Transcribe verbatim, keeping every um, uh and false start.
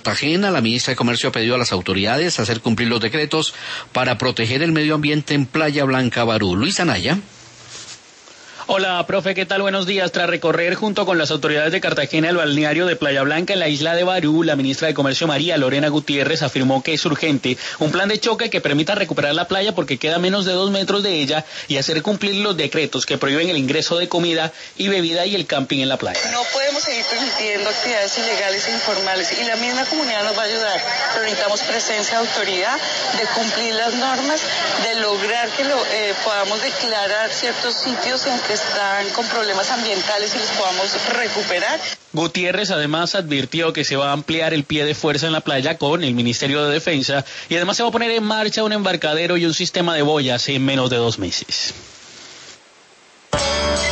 Cartagena, la ministra de Comercio ha pedido a las autoridades hacer cumplir los decretos para proteger el medio ambiente en Playa Blanca, Barú. Luis Anaya. Hola, profe, ¿qué tal? Buenos días. Tras recorrer junto con las autoridades de Cartagena el balneario de Playa Blanca en la isla de Barú, la ministra de Comercio María Lorena Gutiérrez afirmó que es urgente un plan de choque que permita recuperar la playa porque queda menos de dos metros de ella y hacer cumplir los decretos que prohíben el ingreso de comida y bebida y el camping en la playa. No podemos seguir permitiendo actividades ilegales e informales y la misma comunidad nos va a ayudar, pero necesitamos presencia de autoridad, de cumplir las normas, de lograr que lo, eh, podamos declarar ciertos sitios en que están con problemas ambientales y los podamos recuperar. Gutiérrez además advirtió que se va a ampliar el pie de fuerza en la playa con el Ministerio de Defensa y además se va a poner en marcha un embarcadero y un sistema de boyas en menos de dos meses.